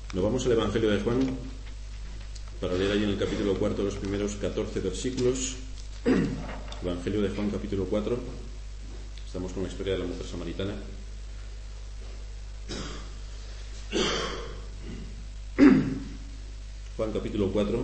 Nos vamos al Evangelio de Juan para leer ahí en el capítulo 4 los primeros 14 versículos. Evangelio de Juan, capítulo 4. Estamos con la historia de la mujer samaritana. Juan, capítulo 4.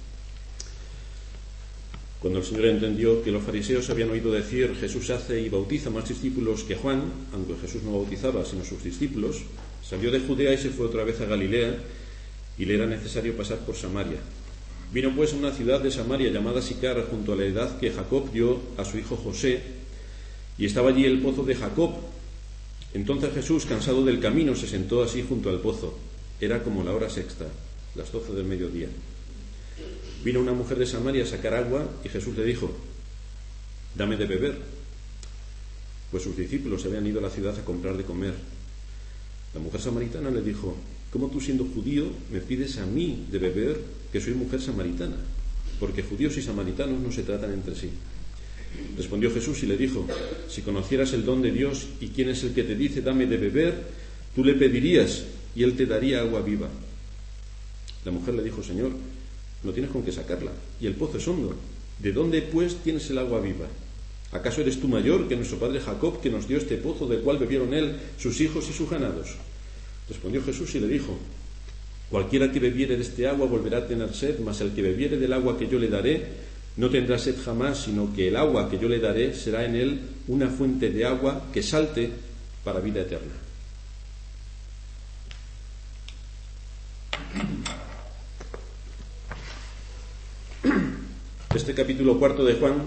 Cuando el Señor entendió que los fariseos habían oído decir: Jesús hace y bautiza más discípulos que Juan, aunque Jesús no bautizaba sino sus discípulos, salió de Judea y se fue otra vez a Galilea, y le era necesario pasar por Samaria. Vino pues a una ciudad de Samaria llamada Sicar, junto a la heredad que Jacob dio a su hijo José, y estaba allí el pozo de Jacob. Entonces Jesús, cansado del camino, se sentó así junto al pozo. Era como la hora sexta, las 12 del mediodía. Vino una mujer de Samaria a sacar agua, y Jesús le dijo: dame de beber. Pues sus discípulos habían ido a la ciudad a comprar de comer. La mujer samaritana le dijo: ¿cómo tú, siendo judío, me pides a mí de beber, que soy mujer samaritana? Porque judíos y samaritanos no se tratan entre sí. Respondió Jesús y le dijo: si conocieras el don de Dios y quién es el que te dice dame de beber, tú le pedirías y él te daría agua viva. La mujer le dijo: Señor, no tienes con qué sacarla, y el pozo es hondo. ¿De dónde, pues, tienes el agua viva? ¿Acaso eres tú mayor que nuestro padre Jacob, que nos dio este pozo, del cual bebieron él, sus hijos y sus ganados? Respondió Jesús y le dijo: cualquiera que bebiere de este agua volverá a tener sed, mas el que bebiere del agua que yo le daré no tendrá sed jamás, sino que el agua que yo le daré será en él una fuente de agua que salte para vida eterna. Este capítulo 4 de Juan,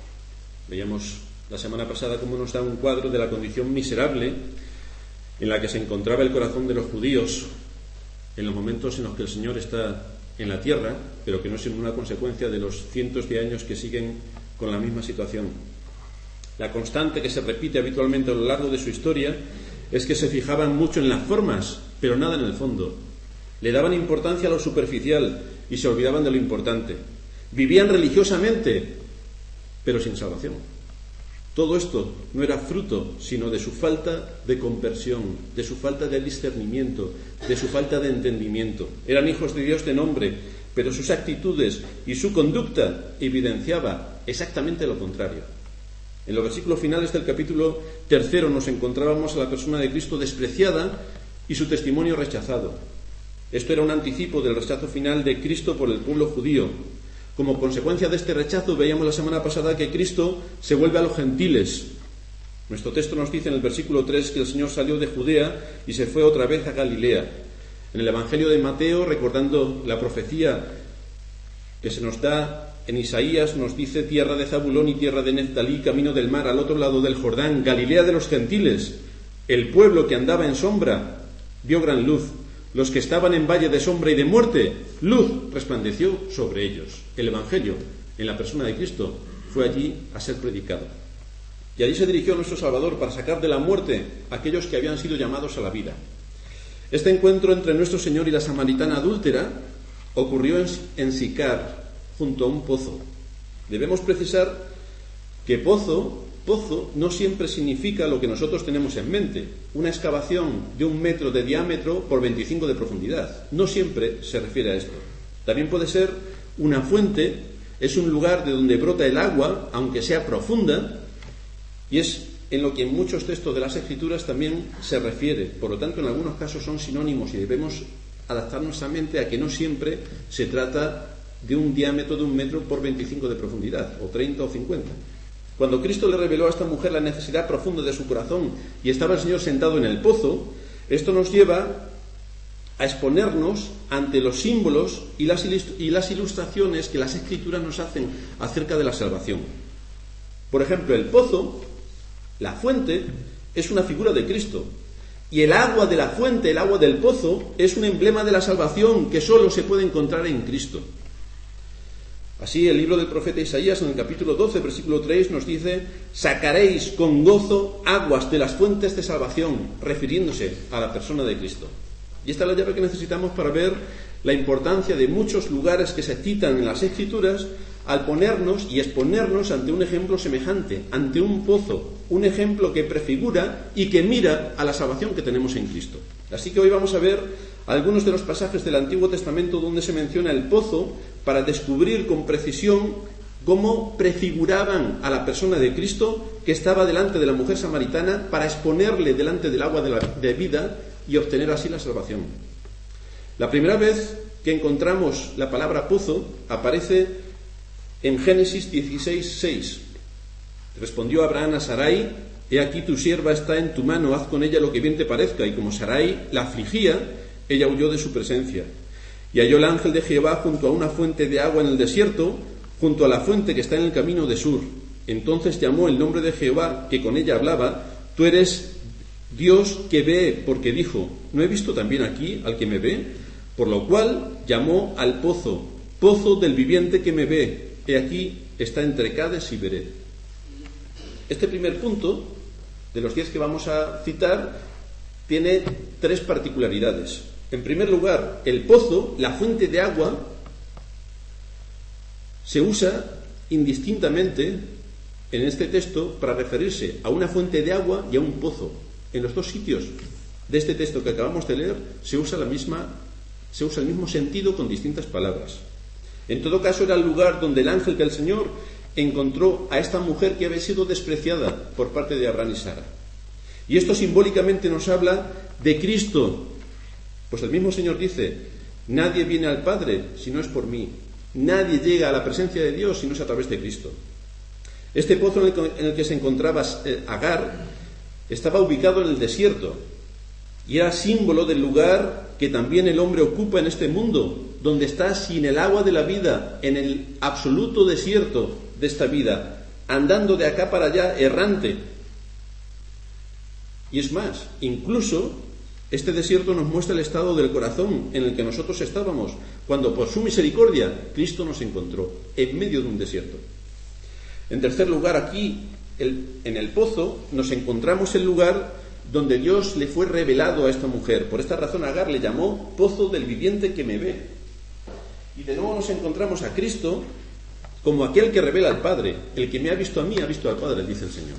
veíamos la semana pasada cómo nos da un cuadro de la condición miserable en la que se encontraba el corazón de los judíos en los momentos en los que el Señor está en la tierra, pero que no es una consecuencia de los cientos de años que siguen con la misma situación. La constante que se repite habitualmente a lo largo de su historia es que se fijaban mucho en las formas, pero nada en el fondo. Le daban importancia a lo superficial y se olvidaban de lo importante. Vivían religiosamente, pero sin salvación. Todo esto no era fruto sino de su falta de conversión, de su falta de discernimiento, de su falta de entendimiento. Eran hijos de Dios de nombre, pero sus actitudes y su conducta evidenciaba exactamente lo contrario. En los versículos finales del capítulo 3 nos encontrábamos a la persona de Cristo despreciada y su testimonio rechazado. Esto era un anticipo del rechazo final de Cristo por el pueblo judío. Como consecuencia de este rechazo, veíamos la semana pasada que Cristo se vuelve a los gentiles. Nuestro texto nos dice en el versículo 3 que el Señor salió de Judea y se fue otra vez a Galilea. En el Evangelio de Mateo, recordando la profecía que se nos da en Isaías, nos dice: tierra de Zabulón y tierra de Neftalí, camino del mar, al otro lado del Jordán, Galilea de los gentiles. El pueblo que andaba en sombra vio gran luz. Los que estaban en valle de sombra y de muerte, luz resplandeció sobre ellos. El Evangelio, en la persona de Cristo, fue allí a ser predicado. Y allí se dirigió nuestro Salvador para sacar de la muerte a aquellos que habían sido llamados a la vida. Este encuentro entre nuestro Señor y la samaritana adúltera ocurrió en Sicar, junto a un pozo. Debemos precisar que pozo no siempre significa lo que nosotros tenemos en mente, una excavación de 1 metro de diámetro por 25 de profundidad. No siempre se refiere a esto. También puede ser una fuente, es un lugar de donde brota el agua, aunque sea profunda, y es en lo que en muchos textos de las Escrituras también se refiere. Por lo tanto, en algunos casos son sinónimos y debemos adaptar nuestra mente a que no siempre se trata de un diámetro de 1 metro por 25 de profundidad, o 30 o 50. Cuando Cristo le reveló a esta mujer la necesidad profunda de su corazón y estaba el Señor sentado en el pozo, esto nos lleva a exponernos ante los símbolos y las ilustraciones que las Escrituras nos hacen acerca de la salvación. Por ejemplo, el pozo, la fuente, es una figura de Cristo, y el agua de la fuente, el agua del pozo, es un emblema de la salvación que solo se puede encontrar en Cristo. Así, el libro del profeta Isaías, en el capítulo 12, versículo 3, nos dice: sacaréis con gozo aguas de las fuentes de salvación, refiriéndose a la persona de Cristo. Y esta es la llave que necesitamos para ver la importancia de muchos lugares que se citan en las Escrituras al ponernos y exponernos ante un ejemplo semejante, ante un pozo, un ejemplo que prefigura y que mira a la salvación que tenemos en Cristo. Así que hoy vamos a ver algunos de los pasajes del Antiguo Testamento donde se menciona el pozo para descubrir con precisión cómo prefiguraban a la persona de Cristo que estaba delante de la mujer samaritana para exponerle delante del agua de vida y obtener así la salvación. La primera vez que encontramos la palabra pozo aparece en Génesis 16:6. Respondió Abraham a Sarai: he aquí tu sierva está en tu mano, haz con ella lo que bien te parezca. Y como Sarai la afligía, ella huyó de su presencia. Y halló el ángel de Jehová junto a una fuente de agua en el desierto, junto a la fuente que está en el camino de Sur. Entonces llamó el nombre de Jehová, que con ella hablaba: tú eres Dios que ve, porque dijo: ¿no he visto también aquí al que me ve? Por lo cual llamó al pozo: pozo del viviente que me ve. He aquí está entre Cades y Bered. Este primer punto, de los 10 que vamos a citar, tiene 3 particularidades. En primer lugar, el pozo, la fuente de agua, se usa indistintamente en este texto para referirse a una fuente de agua y a un pozo. En los 2 sitios de este texto que acabamos de leer se usa el mismo sentido con distintas palabras. En todo caso, era el lugar donde el ángel del Señor encontró a esta mujer que había sido despreciada por parte de Abraham y Sara. Y esto simbólicamente nos habla de Cristo, pues el mismo Señor dice: nadie viene al Padre si no es por mí, nadie llega a la presencia de Dios si no es a través de Cristo. Este pozo en el que se encontraba Agar estaba ubicado en el desierto y era símbolo del lugar que también el hombre ocupa en este mundo, donde está sin el agua de la vida, en el absoluto desierto de esta vida, andando de acá para allá, errante. Y es más, incluso este desierto nos muestra el estado del corazón en el que nosotros estábamos, cuando por su misericordia Cristo nos encontró en medio de un desierto. En tercer lugar, aquí, en el pozo, nos encontramos el lugar donde Dios le fue revelado a esta mujer. Por esta razón Agar le llamó pozo del viviente que me ve. Y de nuevo nos encontramos a Cristo como aquel que revela al Padre. El que me ha visto a mí ha visto al Padre, dice el Señor.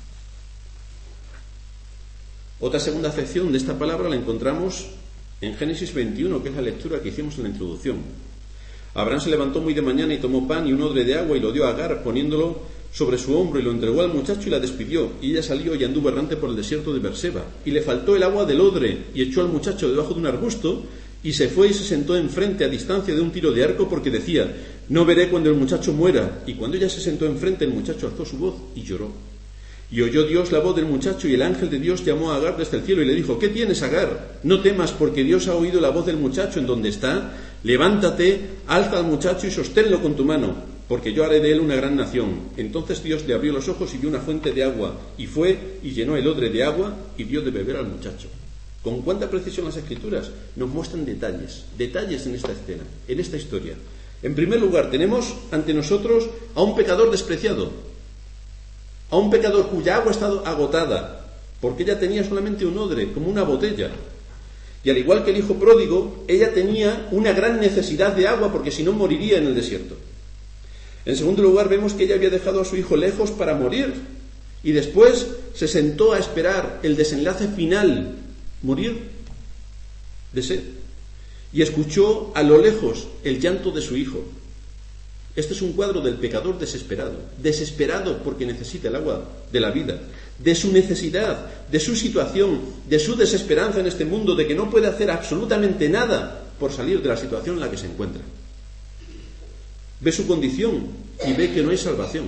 Otra segunda acepción de esta palabra la encontramos en Génesis 21, que es la lectura que hicimos en la introducción. Abraham se levantó muy de mañana y tomó pan y un odre de agua y lo dio a Agar, poniéndolo sobre su hombro, y lo entregó al muchacho y la despidió. Y ella salió y anduvo errante por el desierto de Berseba. Y le faltó el agua del odre, y echó al muchacho debajo de un arbusto, y se fue y se sentó enfrente a distancia de un tiro de arco, porque decía: no veré cuando el muchacho muera. Y cuando ella se sentó enfrente, el muchacho alzó su voz y lloró. Y oyó Dios la voz del muchacho, y el ángel de Dios llamó a Agar desde el cielo y le dijo: ¿qué tienes, Agar? No temas, porque Dios ha oído la voz del muchacho en donde está. Levántate, alza al muchacho y sosténlo con tu mano, porque yo haré de él una gran nación. Entonces Dios le abrió los ojos y vio una fuente de agua, y fue y llenó el odre de agua y dio de beber al muchacho. Con cuánta precisión las Escrituras nos muestran detalles en esta escena, en esta historia. En primer lugar, tenemos ante nosotros a un pecador despreciado, a un pecador cuya agua ha estado agotada, porque ella tenía solamente un odre, como una botella. Y al igual que el hijo pródigo, ella tenía una gran necesidad de agua, porque si no moriría en el desierto. En segundo lugar, vemos que ella había dejado a su hijo lejos para morir, y después se sentó a esperar el desenlace final, morir de sed, y escuchó a lo lejos el llanto de su hijo. Este es un cuadro del pecador desesperado porque necesita el agua de la vida, de su necesidad, de su situación, de su desesperanza en este mundo, de que no puede hacer absolutamente nada por salir de la situación en la que se encuentra. Ve su condición y ve que no hay salvación.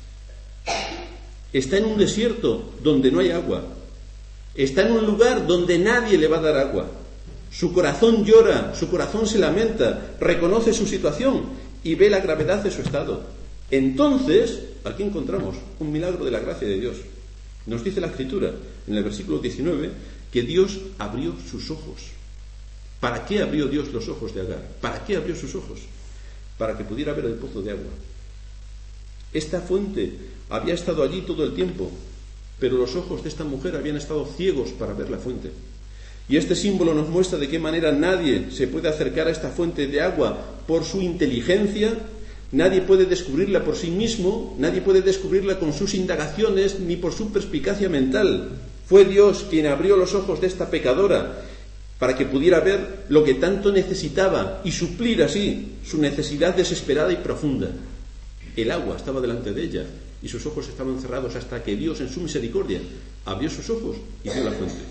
Está en un desierto donde no hay agua. Está en un lugar donde nadie le va a dar agua. Su corazón llora, su corazón se lamenta, reconoce su situación y ve la gravedad de su estado. Entonces, aquí encontramos un milagro de la gracia de Dios. Nos dice la Escritura, en el versículo 19, que Dios abrió sus ojos. ¿Para qué abrió Dios los ojos de Agar? ¿Para qué abrió sus ojos? Para que pudiera ver el pozo de agua. Esta fuente había estado allí todo el tiempo, pero los ojos de esta mujer habían estado ciegos para ver la fuente. Y este símbolo nos muestra de qué manera nadie se puede acercar a esta fuente de agua por su inteligencia, nadie puede descubrirla por sí mismo, nadie puede descubrirla con sus indagaciones ni por su perspicacia mental. Fue Dios quien abrió los ojos de esta pecadora para que pudiera ver lo que tanto necesitaba y suplir así su necesidad desesperada y profunda. El agua estaba delante de ella y sus ojos estaban cerrados hasta que Dios, en su misericordia, abrió sus ojos y dio la fuente.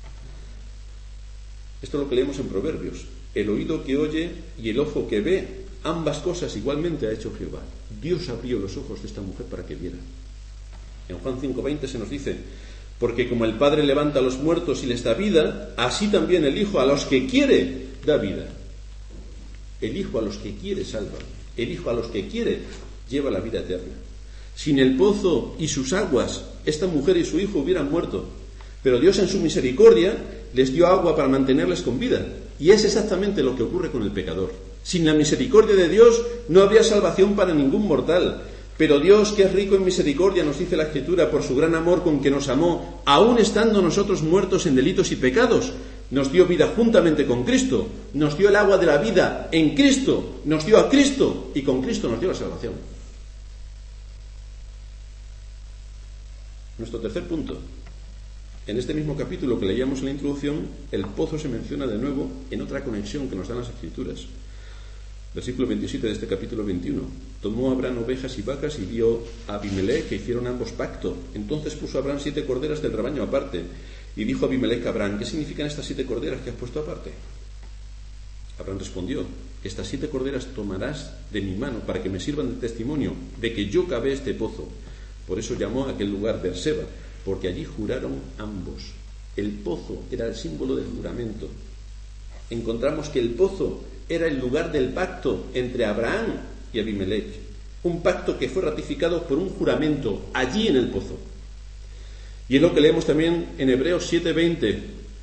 Esto es lo que leemos en Proverbios. El oído que oye y el ojo que ve, ambas cosas igualmente ha hecho Jehová. Dios abrió los ojos de esta mujer para que viera. En Juan 5:20 se nos dice: porque como el Padre levanta a los muertos y les da vida, así también el Hijo a los que quiere da vida. El Hijo a los que quiere salva. El Hijo a los que quiere lleva la vida eterna. Sin el pozo y sus aguas, esta mujer y su hijo hubieran muerto. Pero Dios, en su misericordia, les dio agua para mantenerles con vida. Y es exactamente lo que ocurre con el pecador. Sin la misericordia de Dios no habría salvación para ningún mortal. Pero Dios, que es rico en misericordia, nos dice la Escritura, por su gran amor con que nos amó, aun estando nosotros muertos en delitos y pecados, nos dio vida juntamente con Cristo, nos dio el agua de la vida en Cristo, nos dio a Cristo y con Cristo nos dio la salvación. Nuestro tercer punto. En este mismo capítulo que leíamos en la introducción, el pozo se menciona de nuevo en otra conexión que nos dan las Escrituras. Versículo 27 de este capítulo 21. Tomó Abraham ovejas y vacas y vio a Abimelech, que hicieron ambos pacto. Entonces puso Abraham 7 corderas del rebaño aparte. Y dijo Abimelech a Abraham: ¿qué significan estas 7 corderas que has puesto aparte? Abraham respondió: estas 7 corderas tomarás de mi mano para que me sirvan de testimonio de que yo cavé este pozo. Por eso llamó a aquel lugar Beerseba, porque allí juraron ambos. El pozo era el símbolo del juramento. Encontramos que el pozo era el lugar del pacto entre Abraham y Abimelech, un pacto que fue ratificado por un juramento allí en el pozo. Y es lo que leemos también en Hebreos 7:20,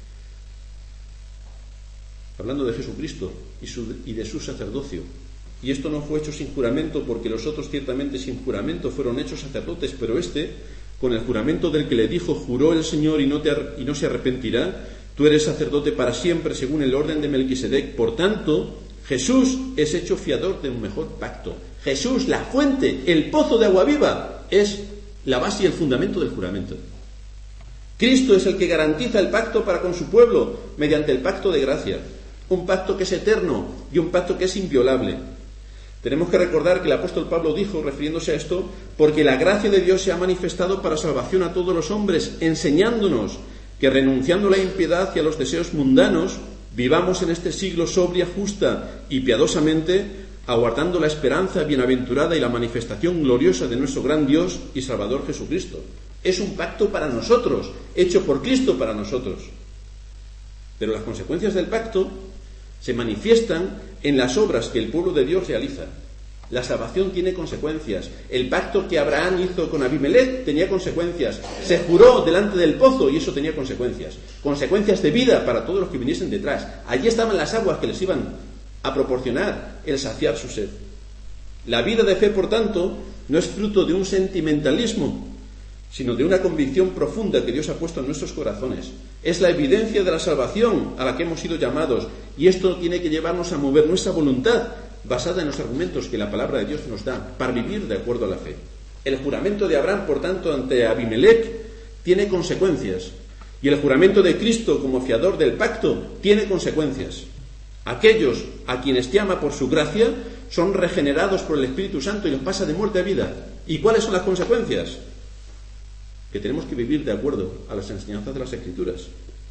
hablando de Jesucristo y de su sacerdocio. Y esto no fue hecho sin juramento, porque los otros ciertamente sin juramento fueron hechos sacerdotes, pero este, con el juramento del que le dijo: juró el Señor y no se arrepentirá, tú eres sacerdote para siempre según el orden de Melquisedec. Por tanto, Jesús es hecho fiador de un mejor pacto. Jesús, la fuente, el pozo de agua viva, es la base y el fundamento del juramento. Cristo es el que garantiza el pacto para con su pueblo mediante el pacto de gracia. Un pacto que es eterno y un pacto que es inviolable. Tenemos que recordar que el apóstol Pablo dijo, refiriéndose a esto: porque la gracia de Dios se ha manifestado para salvación a todos los hombres, enseñándonos que renunciando a la impiedad y a los deseos mundanos, vivamos en este siglo sobria, justa y piadosamente, aguardando la esperanza bienaventurada y la manifestación gloriosa de nuestro gran Dios y Salvador Jesucristo. Es un pacto para nosotros, hecho por Cristo para nosotros. Pero las consecuencias del pacto se manifiestan en las obras que el pueblo de Dios realiza. La salvación tiene consecuencias. El pacto que Abraham hizo con Abimelech tenía consecuencias. Se juró delante del pozo y eso tenía consecuencias. Consecuencias de vida para todos los que viniesen detrás. Allí estaban las aguas que les iban a proporcionar el saciar su sed. La vida de fe, por tanto, no es fruto de un sentimentalismo, sino de una convicción profunda que Dios ha puesto en nuestros corazones. Es la evidencia de la salvación a la que hemos sido llamados, y esto tiene que llevarnos a mover nuestra voluntad basada en los argumentos que la palabra de Dios nos da para vivir de acuerdo a la fe. El juramento de Abraham, por tanto, ante Abimelech tiene consecuencias, y el juramento de Cristo como fiador del pacto tiene consecuencias. Aquellos a quienes llama por su gracia son regenerados por el Espíritu Santo y los pasa de muerte a vida. ¿Y cuáles son las consecuencias? Que tenemos que vivir de acuerdo a las enseñanzas de las Escrituras.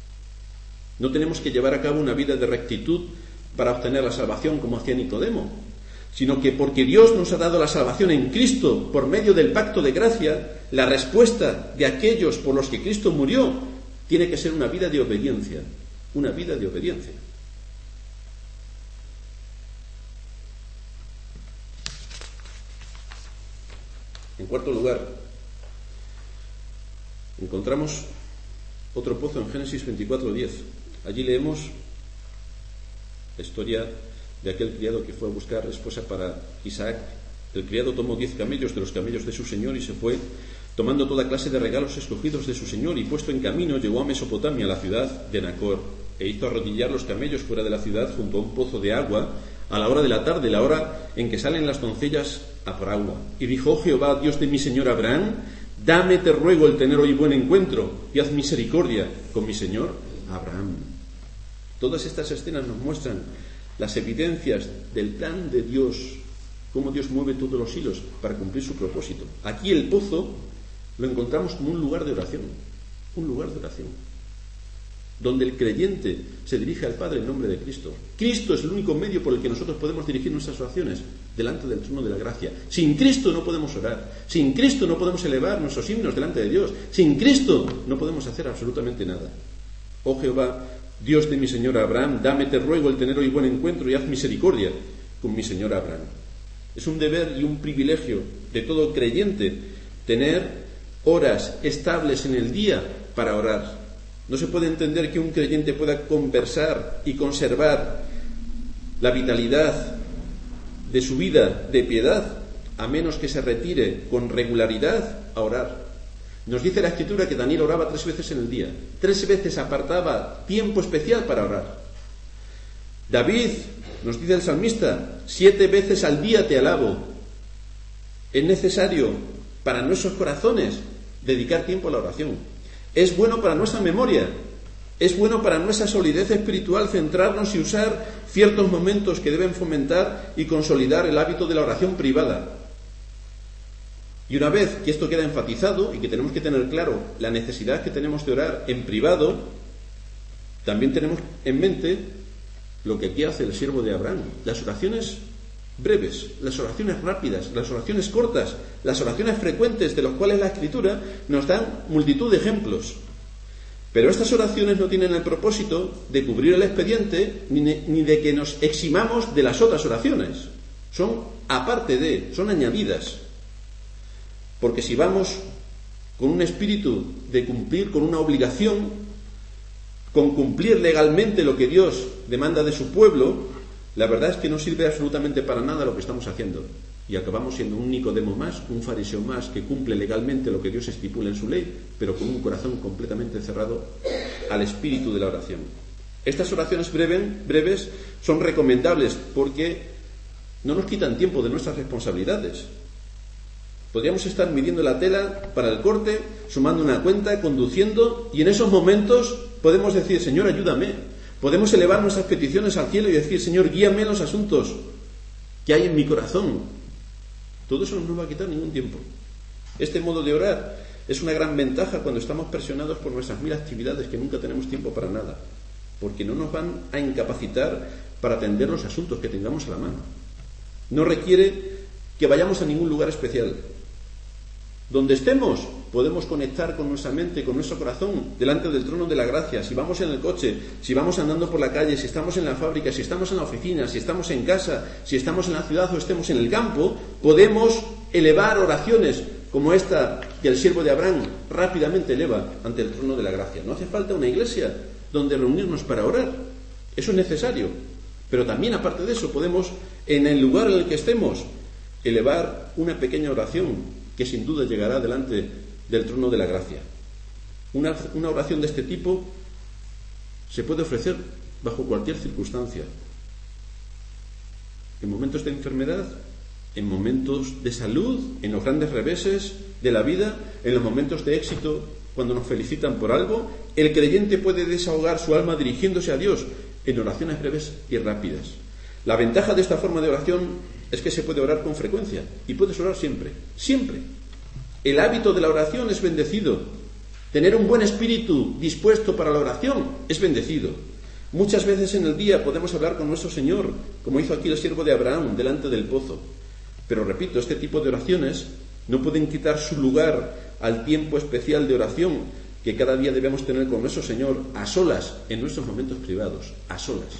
No tenemos que llevar a cabo una vida de rectitud para obtener la salvación como hacía Nicodemo, sino que porque Dios nos ha dado la salvación en Cristo por medio del pacto de gracia, la respuesta de aquellos por los que Cristo murió tiene que ser una vida de obediencia, una vida de obediencia. En cuarto lugar, encontramos otro pozo en Génesis 24:10. Allí leemos la historia de aquel criado que fue a buscar esposa para Isaac. El criado tomó 10 camellos de los camellos de su señor y se fue, tomando toda clase de regalos escogidos de su señor, y puesto en camino llegó a Mesopotamia, la ciudad de Nacor, e hizo arrodillar los camellos fuera de la ciudad junto a un pozo de agua a la hora de la tarde, la hora en que salen las doncellas a por agua. Y dijo: oh Jehová, Dios de mi señor Abraham, dame, te ruego, el tener hoy buen encuentro y haz misericordia con mi señor Abraham. Todas estas escenas nos muestran las evidencias del plan de Dios, cómo Dios mueve todos los hilos para cumplir su propósito. Aquí el pozo lo encontramos como un lugar de oración, donde el creyente se dirige al Padre en nombre de Cristo. Cristo es el único medio por el que nosotros podemos dirigir nuestras oraciones delante del trono de la gracia. Sin Cristo no podemos orar, sin Cristo no podemos elevar nuestros himnos delante de Dios, sin Cristo no podemos hacer absolutamente nada. Oh Jehová, Dios de mi señor Abraham, dame, te ruego, el tener hoy buen encuentro y haz misericordia con mi señor Abraham. Es un deber y un privilegio de todo creyente tener horas estables en el día para orar. No se puede entender que un creyente pueda conversar y conservar la vitalidad de su vida de piedad a menos que se retire con regularidad a orar. Nos dice la Escritura que Daniel oraba 3 veces en el día. 3 veces apartaba tiempo especial para orar. David, nos dice el salmista, 7 veces al día te alabo. Es necesario para nuestros corazones dedicar tiempo a la oración. Es bueno para nuestra memoria, es bueno para nuestra solidez espiritual centrarnos y usar ciertos momentos que deben fomentar y consolidar el hábito de la oración privada. Y una vez que esto queda enfatizado y que tenemos que tener claro la necesidad que tenemos de orar en privado, también tenemos en mente lo que aquí hace el siervo de Abraham, las oraciones breves, las oraciones rápidas, las oraciones cortas, las oraciones frecuentes, de las cuales la Escritura nos da multitud de ejemplos. Pero estas oraciones no tienen el propósito de cubrir el expediente ni de que nos eximamos de las otras oraciones. Son aparte de, son añadidas. Porque si vamos con un espíritu de cumplir con una obligación, con cumplir legalmente lo que Dios demanda de su pueblo, la verdad es que no sirve absolutamente para nada lo que estamos haciendo. Y acabamos siendo un Nicodemo más, un fariseo más, que cumple legalmente lo que Dios estipula en su ley, pero con un corazón completamente cerrado al espíritu de la oración. Estas oraciones breves son recomendables porque no nos quitan tiempo de nuestras responsabilidades. Podríamos estar midiendo la tela para el corte, sumando una cuenta, conduciendo, y en esos momentos podemos decir: Señor, ayúdame. Podemos elevar nuestras peticiones al cielo y decir: Señor, guíame en los asuntos que hay en mi corazón. Todo eso no nos va a quitar ningún tiempo. Este modo de orar es una gran ventaja cuando estamos presionados por nuestras 1000 actividades que nunca tenemos tiempo para nada, porque no nos van a incapacitar para atender los asuntos que tengamos a la mano. No requiere que vayamos a ningún lugar especial. Donde estemos, podemos conectar con nuestra mente, con nuestro corazón, delante del trono de la gracia. Si vamos en el coche, si vamos andando por la calle, si estamos en la fábrica, si estamos en la oficina, si estamos en casa, si estamos en la ciudad o estemos en el campo, podemos elevar oraciones como esta que el siervo de Abraham rápidamente eleva ante el trono de la gracia. No hace falta una iglesia donde reunirnos para orar. Eso es necesario. Pero también, aparte de eso, podemos, en el lugar en el que estemos, elevar una pequeña oración que sin duda llegará delante del trono de la gracia. Una oración de este tipo se puede ofrecer bajo cualquier circunstancia. En momentos de enfermedad, en momentos de salud, en los grandes reveses de la vida, en los momentos de éxito, cuando nos felicitan por algo, el creyente puede desahogar su alma dirigiéndose a Dios en oraciones breves y rápidas. La ventaja de esta forma de oración es que se puede orar con frecuencia y puedes orar siempre, siempre. El hábito de la oración es bendecido. Tener un buen espíritu dispuesto para la oración es bendecido. Muchas veces en el día podemos hablar con nuestro Señor, como hizo aquí el siervo de Abraham delante del pozo. Pero repito, este tipo de oraciones no pueden quitar su lugar al tiempo especial de oración que cada día debemos tener con nuestro Señor a solas, en nuestros momentos privados, a solas.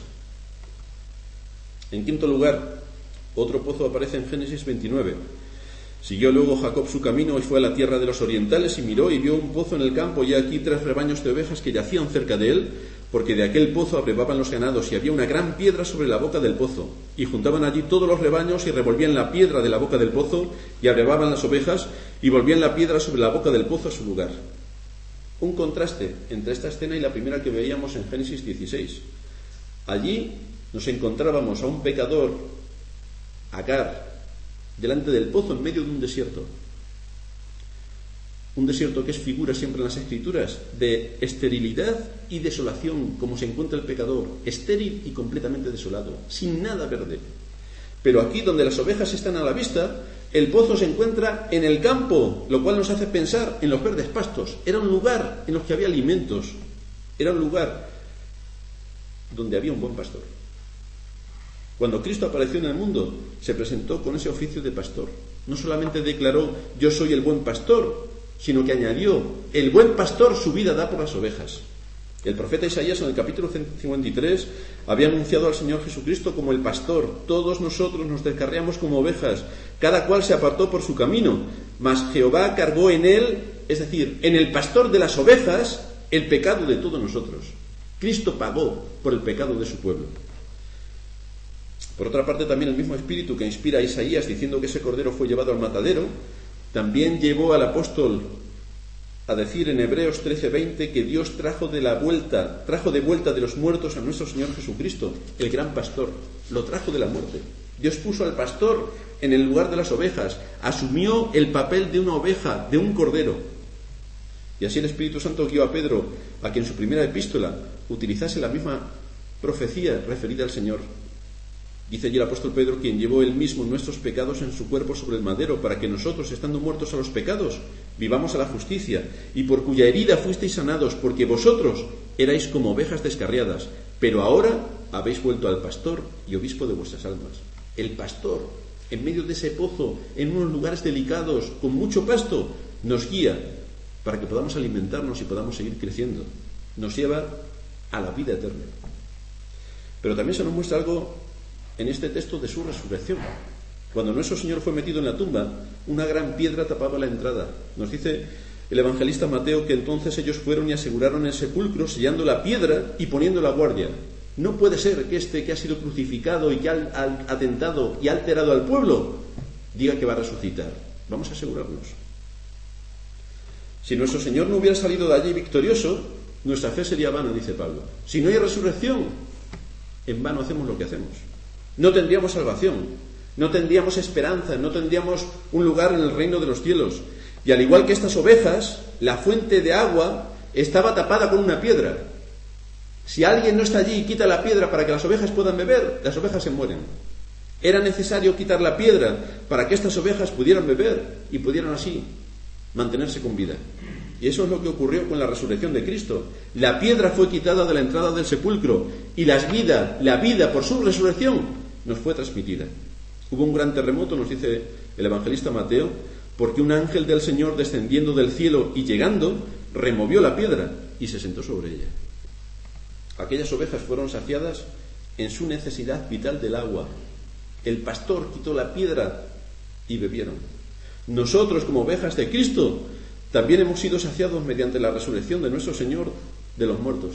En quinto lugar, otro pozo aparece en Génesis 29. Siguió luego Jacob su camino y fue a la tierra de los orientales y miró y vio un pozo en el campo y aquí 3 rebaños de ovejas que yacían cerca de él, porque de aquel pozo abrevaban los ganados y había una gran piedra sobre la boca del pozo. Y juntaban allí todos los rebaños y revolvían la piedra de la boca del pozo y abrevaban las ovejas y volvían la piedra sobre la boca del pozo a su lugar. Un contraste entre esta escena y la primera que veíamos en Génesis 16. Allí nos encontrábamos a un pecador, Agar, delante del pozo en medio de un desierto. Un desierto que es figura siempre en las Escrituras de esterilidad y desolación, como se encuentra el pecador, estéril y completamente desolado, sin nada verde. Pero aquí donde las ovejas están a la vista, el pozo se encuentra en el campo, lo cual nos hace pensar en los verdes pastos. Era un lugar en los que había alimentos, era un lugar donde había un buen pastor. Cuando Cristo apareció en el mundo, se presentó con ese oficio de pastor. No solamente declaró, yo soy el buen pastor, sino que añadió, el buen pastor su vida da por las ovejas. El profeta Isaías en el capítulo 53 había anunciado al Señor Jesucristo como el pastor. Todos nosotros nos descarriamos como ovejas, cada cual se apartó por su camino, mas Jehová cargó en él, es decir, en el pastor de las ovejas, el pecado de todos nosotros. Cristo pagó por el pecado de su pueblo. Por otra parte, también el mismo espíritu que inspira a Isaías diciendo que ese cordero fue llevado al matadero, también llevó al apóstol a decir en Hebreos 13:20 que Dios trajo de vuelta de los muertos a nuestro Señor Jesucristo, el gran pastor. Lo trajo de la muerte. Dios puso al pastor en el lugar de las ovejas, asumió el papel de una oveja, de un cordero. Y así el Espíritu Santo guió a Pedro a que en su primera epístola utilizase la misma profecía referida al Señor. Dice allí el apóstol Pedro, quien llevó él mismo nuestros pecados en su cuerpo sobre el madero, para que nosotros, estando muertos a los pecados, vivamos a la justicia, y por cuya herida fuisteis sanados, porque vosotros erais como ovejas descarriadas, pero ahora habéis vuelto al pastor y obispo de vuestras almas. El pastor, en medio de ese pozo, en unos lugares delicados, con mucho pasto, nos guía para que podamos alimentarnos y podamos seguir creciendo. Nos lleva a la vida eterna. Pero también se nos muestra algo en este texto de su resurrección. Cuando nuestro Señor fue metido en la tumba, una gran piedra tapaba la entrada. Nos dice el evangelista Mateo que entonces ellos fueron y aseguraron el sepulcro, sellando la piedra y poniendo la guardia. No puede ser que este que ha sido crucificado y que ha atentado y ha alterado al pueblo diga que va a resucitar. Vamos a asegurarnos. Si nuestro Señor no hubiera salido de allí victorioso, nuestra fe sería vana, dice Pablo. Si no hay resurrección, en vano hacemos lo que hacemos. No tendríamos salvación, no tendríamos esperanza, no tendríamos un lugar en el reino de los cielos. Y al igual que estas ovejas, la fuente de agua estaba tapada con una piedra. Si alguien no está allí y quita la piedra para que las ovejas puedan beber, las ovejas se mueren. Era necesario quitar la piedra para que estas ovejas pudieran beber y pudieran así mantenerse con vida. Y eso es lo que ocurrió con la resurrección de Cristo. La piedra fue quitada de la entrada del sepulcro y la vida por su resurrección nos fue transmitida. Hubo un gran terremoto, nos dice el evangelista Mateo, porque un ángel del Señor descendiendo del cielo y llegando, removió la piedra y se sentó sobre ella. Aquellas ovejas fueron saciadas en su necesidad vital del agua. El pastor quitó la piedra y bebieron. Nosotros, como ovejas de Cristo, también hemos sido saciados mediante la resurrección de nuestro Señor de los muertos,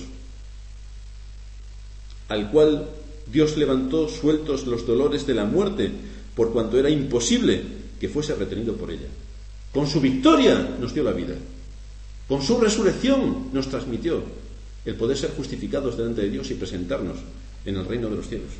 al cual Dios levantó sueltos los dolores de la muerte, por cuanto era imposible que fuese retenido por ella. Con su victoria nos dio la vida. Con su resurrección nos transmitió el poder ser justificados delante de Dios y presentarnos en el reino de los cielos.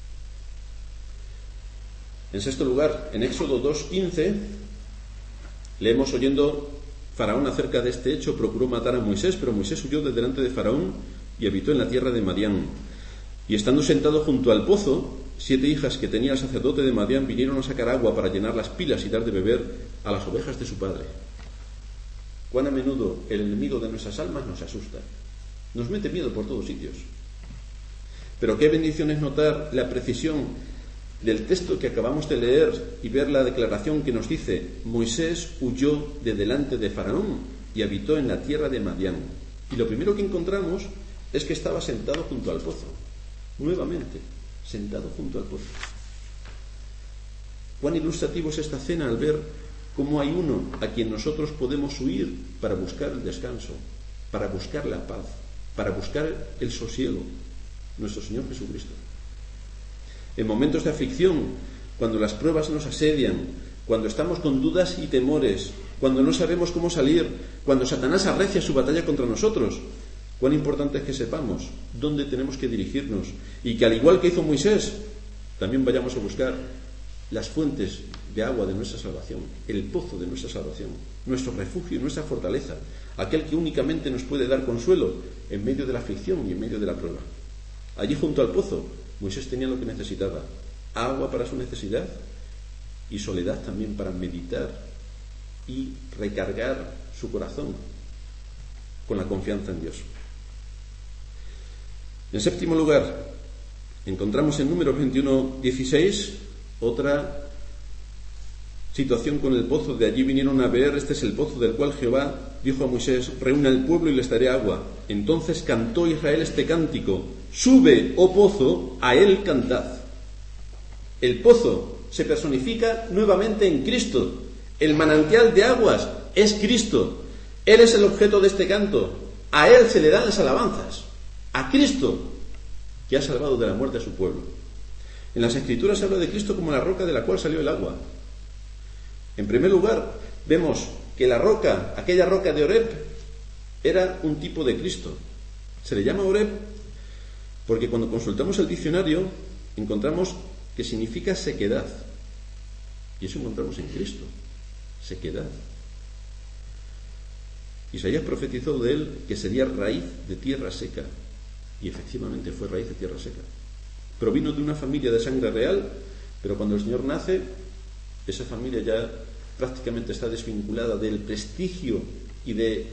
En sexto lugar, en Éxodo 2:15, leemos oyendo Faraón acerca de este hecho, procuró matar a Moisés, pero Moisés huyó de delante de Faraón y habitó en la tierra de Madián. Y estando sentado junto al pozo, 7 hijas que tenía el sacerdote de Madián vinieron a sacar agua para llenar las pilas y dar de beber a las ovejas de su padre. Cuán a menudo el enemigo de nuestras almas nos asusta, nos mete miedo por todos sitios. Pero qué bendición es notar la precisión del texto que acabamos de leer y ver la declaración que nos dice: Moisés huyó de delante de Faraón y habitó en la tierra de Madián. Y lo primero que encontramos es que estaba sentado junto al pozo. Nuevamente, sentado junto al pozo. Cuán ilustrativo es esta escena al ver cómo hay uno a quien nosotros podemos huir para buscar el descanso, para buscar la paz, para buscar el sosiego, nuestro Señor Jesucristo. En momentos de aflicción, cuando las pruebas nos asedian, cuando estamos con dudas y temores, cuando no sabemos cómo salir, cuando Satanás arrecia su batalla contra nosotros, cuán importante es que sepamos dónde tenemos que dirigirnos y que, al igual que hizo Moisés, también vayamos a buscar las fuentes de agua de nuestra salvación, el pozo de nuestra salvación, nuestro refugio y nuestra fortaleza, aquel que únicamente nos puede dar consuelo en medio de la aflicción y en medio de la prueba. Allí junto al pozo, Moisés tenía lo que necesitaba: agua para su necesidad y soledad también para meditar y recargar su corazón con la confianza en Dios. En séptimo lugar, encontramos en Números 21:16 otra situación con el pozo. De allí vinieron a ver, este es el pozo del cual Jehová dijo a Moisés: reúna al pueblo y les daré agua. Entonces cantó Israel este cántico: sube, oh pozo, a él cantad. El pozo se personifica nuevamente en Cristo. El manantial de aguas es Cristo. Él es el objeto de este canto. A él se le dan las alabanzas. A Cristo, que ha salvado de la muerte a su pueblo. En las Escrituras se habla de Cristo como la roca de la cual salió el agua. En primer lugar, vemos que la roca, aquella roca de Oreb, era un tipo de Cristo. Se le llama Oreb porque cuando consultamos el diccionario encontramos que significa sequedad. Y eso encontramos en Cristo, sequedad. Isaías profetizó de él que sería raíz de tierra seca. Y efectivamente fue raíz de tierra seca. Provino de una familia de sangre real, pero cuando el Señor nace, esa familia ya prácticamente está desvinculada del prestigio y de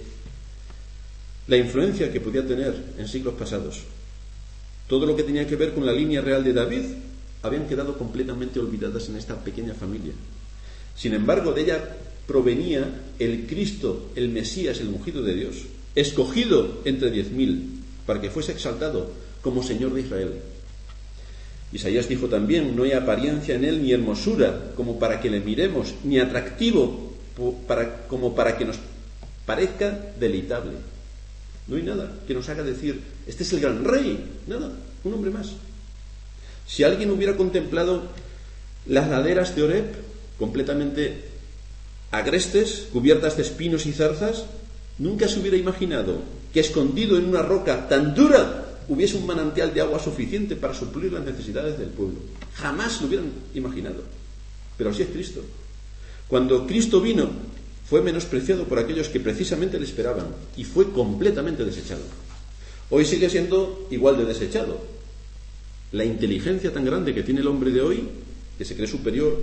la influencia que podía tener en siglos pasados. Todo lo que tenía que ver con la línea real de David habían quedado completamente olvidadas en esta pequeña familia. Sin embargo, de ella provenía el Cristo, el Mesías, el ungido de Dios, escogido entre 10.000 para que fuese exaltado como Señor de Israel. Isaías dijo también: no hay apariencia en él ni hermosura como para que le miremos, ni atractivo como para que nos parezca deleitable. No hay nada que nos haga decir: este es el gran rey. Nada, un hombre más. Si alguien hubiera contemplado las laderas de Oreb, completamente agrestes, cubiertas de espinos y zarzas, nunca se hubiera imaginado que escondido en una roca tan dura hubiese un manantial de agua suficiente para suplir las necesidades del pueblo. Jamás lo hubieran imaginado. Pero así es Cristo. Cuando Cristo vino, fue menospreciado por aquellos que precisamente le esperaban y fue completamente desechado. Hoy sigue siendo igual de desechado. La inteligencia tan grande que tiene el hombre de hoy, que se cree superior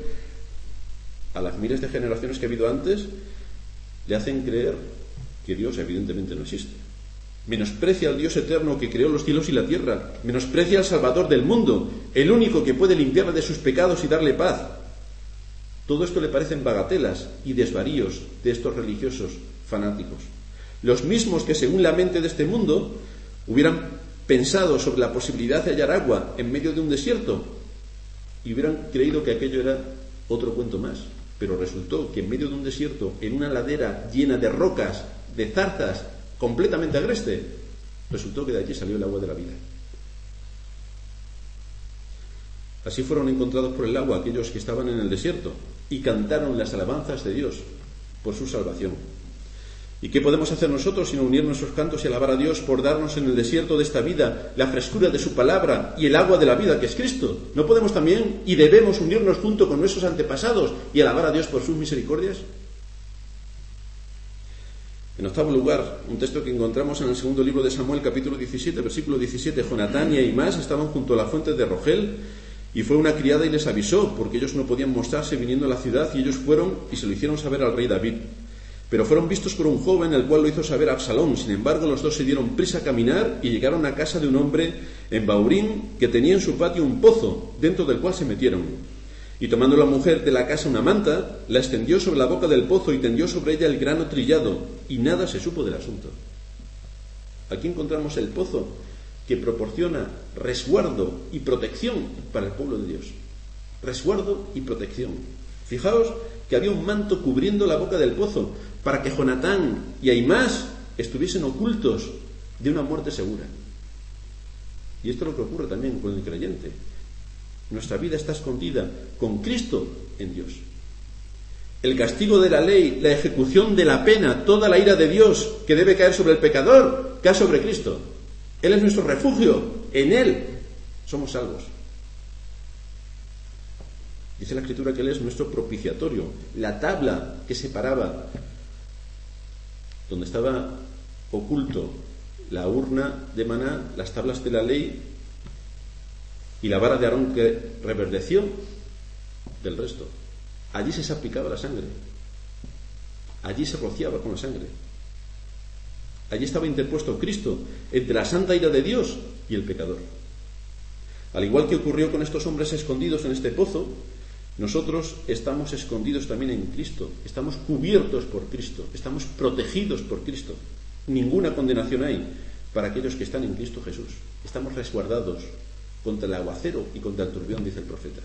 a las miles de generaciones que ha habido antes, le hacen creer que Dios evidentemente no existe. Menosprecia al Dios eterno que creó los cielos y la tierra. Menosprecia al Salvador del mundo, el único que puede limpiarle de sus pecados y darle paz. Todo esto le parecen bagatelas y desvaríos de estos religiosos fanáticos. Los mismos que, según la mente de este mundo, hubieran pensado sobre la posibilidad de hallar agua en medio de un desierto y hubieran creído que aquello era otro cuento más. Pero resultó que en medio de un desierto, en una ladera llena de rocas, de zarzas, completamente agreste, resultó que de allí salió el agua de la vida. Así fueron encontrados por el agua aquellos que estaban en el desierto y cantaron las alabanzas de Dios por su salvación. ¿Y qué podemos hacer nosotros sino unir nuestros cantos y alabar a Dios por darnos en el desierto de esta vida la frescura de su palabra y el agua de la vida que es Cristo? ¿No podemos también y debemos unirnos junto con nuestros antepasados y alabar a Dios por sus misericordias? En octavo lugar, un texto que encontramos en el segundo libro de Samuel, capítulo 17, versículo 17. Jonatán y Ahimás estaban junto a la fuente de Rogel, y fue una criada y les avisó, porque ellos no podían mostrarse viniendo a la ciudad, y ellos fueron y se lo hicieron saber al rey David. Pero fueron vistos por un joven, el cual lo hizo saber a Absalón. Sin embargo, los dos se dieron prisa a caminar y llegaron a casa de un hombre en Baurín que tenía en su patio un pozo, dentro del cual se metieron. Y tomando la mujer de la casa una manta, la extendió sobre la boca del pozo y tendió sobre ella el grano trillado, y nada se supo del asunto. Aquí encontramos el pozo que proporciona resguardo y protección para el pueblo de Dios. Resguardo y protección. Fijaos que había un manto cubriendo la boca del pozo para que Jonatán y Ahimás estuviesen ocultos de una muerte segura. Y esto es lo que ocurre también con el creyente. Nuestra vida está escondida con Cristo en Dios. El castigo de la ley, la ejecución de la pena, toda la ira de Dios que debe caer sobre el pecador, cae sobre Cristo. Él es nuestro refugio. En Él somos salvos. Dice la Escritura que Él es nuestro propiciatorio. La tabla que separaba, donde estaba oculto la urna de maná, las tablas de la ley y la vara de Aarón que reverdeció del resto. Allí se salpicaba la sangre. Allí se rociaba con la sangre. Allí estaba interpuesto Cristo entre la santa ira de Dios y el pecador. Al igual que ocurrió con estos hombres escondidos en este pozo, nosotros estamos escondidos también en Cristo. Estamos cubiertos por Cristo. Estamos protegidos por Cristo. Ninguna condenación hay para aquellos que están en Cristo Jesús. Estamos resguardados contra el aguacero y contra el turbión, dice el profeta.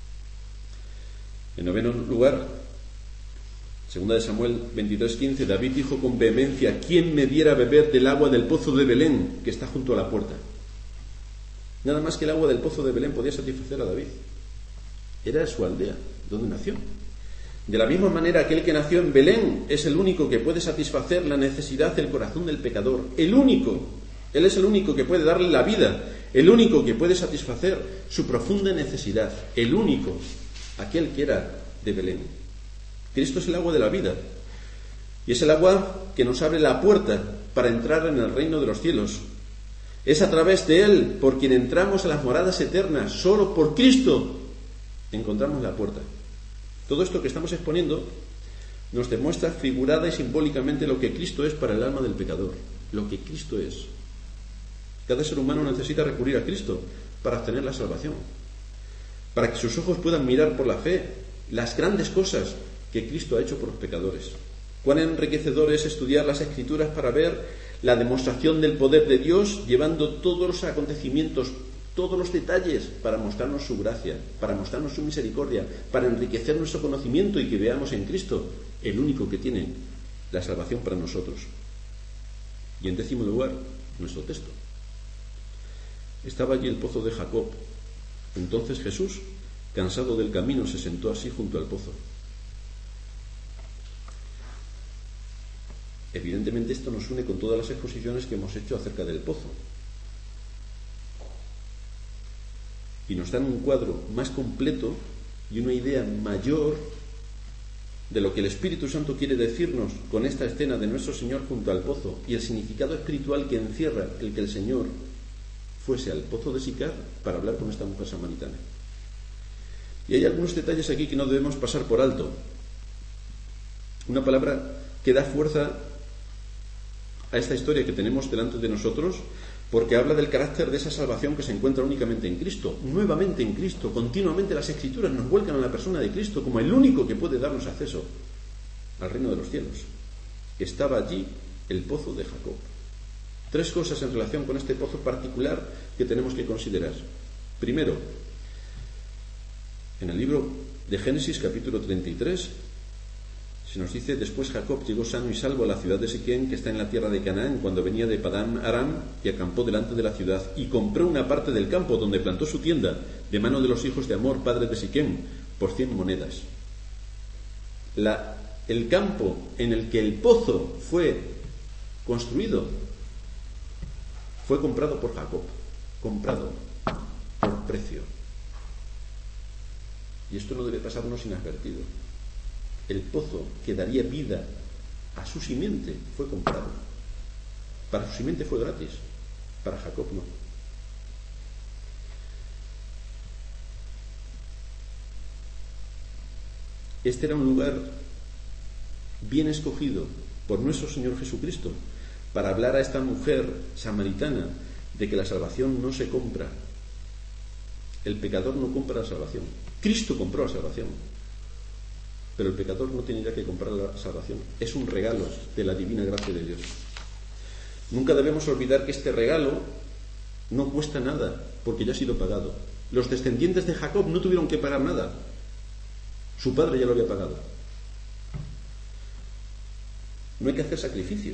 En noveno lugar, 2 de Samuel 23:15, David dijo con vehemencia: ¿quién me diera a beber del agua del pozo de Belén, que está junto a la puerta? Nada más que el agua del pozo de Belén podía satisfacer a David. Era su aldea, donde nació. De la misma manera, aquel que nació en Belén es el único que puede satisfacer la necesidad del corazón del pecador. El único. Él es el único que puede darle la vida. El único que puede satisfacer su profunda necesidad. El único. Aquel que era de Belén. Cristo es el agua de la vida. Y es el agua que nos abre la puerta para entrar en el reino de los cielos. Es a través de Él por quien entramos a las moradas eternas. Solo por Cristo encontramos la puerta. Todo esto que estamos exponiendo nos demuestra figurada y simbólicamente lo que Cristo es para el alma del pecador. Lo que Cristo es. Cada ser humano necesita recurrir a Cristo para obtener la salvación. Para que sus ojos puedan mirar por la fe las grandes cosas que Cristo ha hecho por los pecadores. Cuán enriquecedor es estudiar las Escrituras para ver la demostración del poder de Dios, llevando todos los acontecimientos, todos los detalles, para mostrarnos su gracia, para mostrarnos su misericordia, para enriquecer nuestro conocimiento y que veamos en Cristo el único que tiene la salvación para nosotros. Y en décimo lugar, nuestro texto. Estaba allí el pozo de Jacob. Entonces Jesús, cansado del camino, se sentó así junto al pozo. Evidentemente esto nos une con todas las exposiciones que hemos hecho acerca del pozo. Y nos dan un cuadro más completo y una idea mayor de lo que el Espíritu Santo quiere decirnos con esta escena de nuestro Señor junto al pozo y el significado espiritual que encierra el que el Señor fuese al pozo de Sicar para hablar con esta mujer samaritana. Y hay algunos detalles aquí que no debemos pasar por alto. Una palabra que da fuerza a esta historia que tenemos delante de nosotros, porque habla del carácter de esa salvación que se encuentra únicamente en Cristo, nuevamente en Cristo. Continuamente las Escrituras nos vuelcan a la persona de Cristo como el único que puede darnos acceso al reino de los cielos. Estaba allí el pozo de Jacob. Tres cosas en relación con este pozo particular que tenemos que considerar. Primero, en el libro de Génesis, capítulo 33, se nos dice: después Jacob llegó sano y salvo a la ciudad de Siquem, que está en la tierra de Canaán, cuando venía de Padán Aram, y acampó delante de la ciudad, y compró una parte del campo donde plantó su tienda, de mano de los hijos de Hamor, padres de Siquem, por 100 monedas. El campo en el que el pozo fue construido fue comprado por Jacob, comprado por precio. Y esto no debe pasarnos inadvertido. El pozo que daría vida a su simiente fue comprado. Para su simiente fue gratis, para Jacob no. Este era un lugar bien escogido por nuestro Señor Jesucristo para hablar a esta mujer samaritana de que la salvación no se compra. El pecador no compra la salvación. Cristo compró la salvación. Pero el pecador no tiene ya que comprar la salvación. Es un regalo de la divina gracia de Dios. Nunca debemos olvidar que este regalo no cuesta nada, porque ya ha sido pagado. Los descendientes de Jacob no tuvieron que pagar nada. Su padre ya lo había pagado. No hay que hacer sacrificios.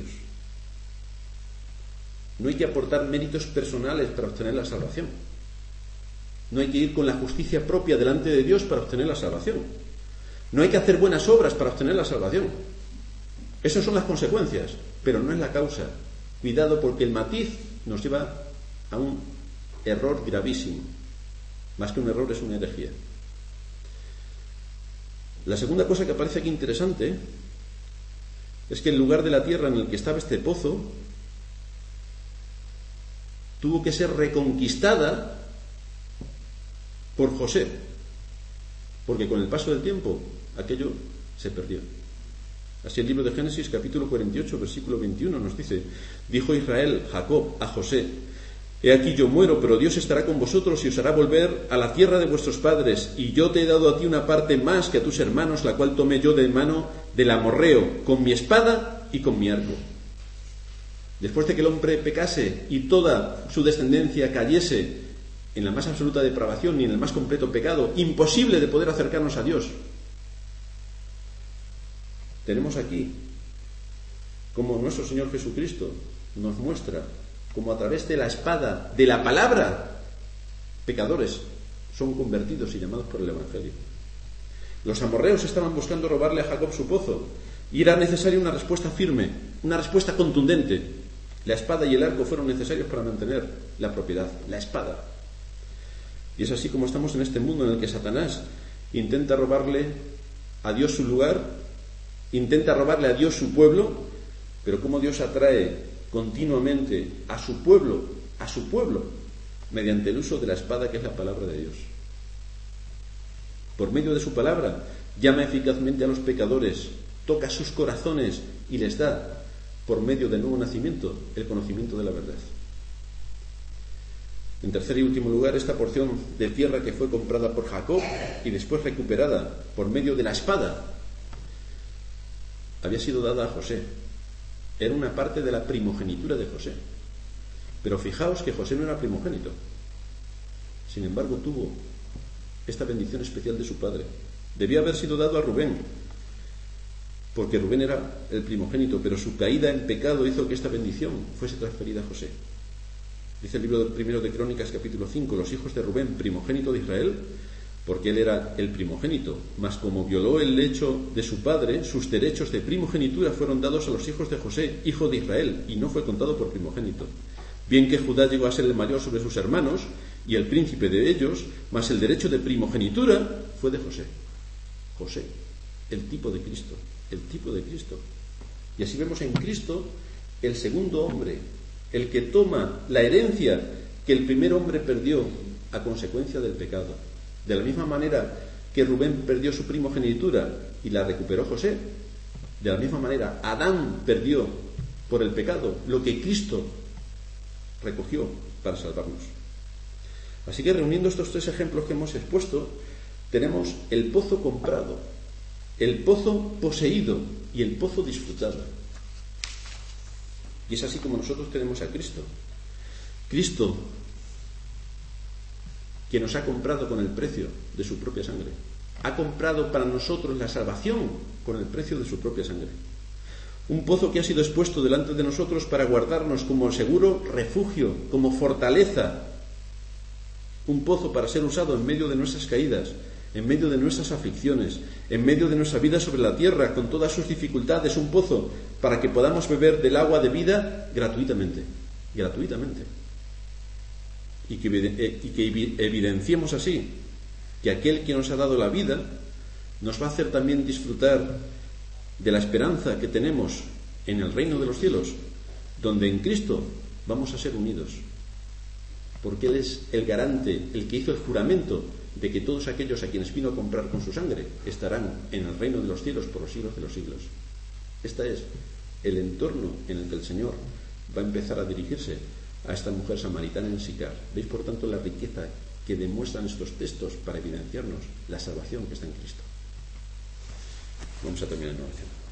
No hay que aportar méritos personales para obtener la salvación. No hay que ir con la justicia propia delante de Dios para obtener la salvación. No hay que hacer buenas obras para obtener la salvación. Esas son las consecuencias, pero no es la causa. Cuidado, porque el matiz nos lleva a un error gravísimo. Más que un error, es una herejía. La segunda cosa que aparece aquí interesante es que el lugar de la tierra en el que estaba este pozo tuvo que ser reconquistada por José, porque con el paso del tiempo aquello se perdió. Así el libro de Génesis, capítulo 48, versículo 21, nos dice: dijo Israel, Jacob, a José: he aquí yo muero, pero Dios estará con vosotros y os hará volver a la tierra de vuestros padres, y yo te he dado a ti una parte más que a tus hermanos, la cual tomé yo de mano del amorreo, con mi espada y con mi arco. Después de que el hombre pecase y toda su descendencia cayese en la más absoluta depravación y en el más completo pecado, imposible de poder acercarnos a Dios, tenemos aquí como nuestro Señor Jesucristo nos muestra como a través de la espada, de la palabra, pecadores son convertidos y llamados por el Evangelio. Los amorreos estaban buscando robarle a Jacob su pozo y era necesaria una respuesta firme, una respuesta contundente. La espada y el arco fueron necesarios para mantener la propiedad, la espada. Y es así como estamos en este mundo en el que Satanás intenta robarle a Dios su lugar, intenta robarle a Dios su pueblo, pero como Dios atrae continuamente a su pueblo, mediante el uso de la espada, que es la palabra de Dios. Por medio de su palabra llama eficazmente a los pecadores, toca sus corazones y les da, por medio del nuevo nacimiento, el conocimiento de la verdad. En tercer y último lugar, esta porción de tierra que fue comprada por Jacob y después recuperada por medio de la espada había sido dada a José. Era una parte de la primogenitura de José. Pero fijaos que José no era primogénito. Sin embargo, tuvo esta bendición especial de su padre. Debía haber sido dado a Rubén, porque Rubén era el primogénito, pero su caída en pecado hizo que esta bendición fuese transferida a José. Dice el libro primero de Crónicas, capítulo 5, los hijos de Rubén, primogénito de Israel, porque él era el primogénito, mas como violó el lecho de su padre, sus derechos de primogenitura fueron dados a los hijos de José, hijo de Israel, y no fue contado por primogénito. Bien que Judá llegó a ser el mayor sobre sus hermanos, y el príncipe de ellos, mas el derecho de primogenitura fue de José. José, el tipo de Cristo, el tipo de Cristo. Y así vemos en Cristo el segundo hombre, el que toma la herencia que el primer hombre perdió a consecuencia del pecado. De la misma manera que Rubén perdió su primogenitura y la recuperó José, de la misma manera Adán perdió por el pecado lo que Cristo recogió para salvarnos. Así que reuniendo estos tres ejemplos que hemos expuesto, tenemos el pozo comprado, el pozo poseído y el pozo disfrutado. Y es así como nosotros tenemos a Cristo. Cristo, que nos ha comprado con el precio de su propia sangre. Ha comprado para nosotros la salvación con el precio de su propia sangre. Un pozo que ha sido expuesto delante de nosotros para guardarnos como seguro refugio, como fortaleza. Un pozo para ser usado en medio de nuestras caídas, en medio de nuestras aflicciones, en medio de nuestra vida sobre la tierra, con todas sus dificultades. Un pozo para que podamos beber del agua de vida gratuitamente. Y que evidenciemos así que aquel que nos ha dado la vida nos va a hacer también disfrutar de la esperanza que tenemos en el reino de los cielos, donde en Cristo vamos a ser unidos, porque Él es el garante, el que hizo el juramento de que todos aquellos a quienes vino a comprar con su sangre estarán en el reino de los cielos por los siglos de los siglos. Este es el entorno en el que el Señor va a empezar a dirigirse a esta mujer samaritana en Sicar. Veis, por tanto, la riqueza que demuestran estos textos para evidenciarnos la salvación que está en Cristo. Vamos a terminar en oración.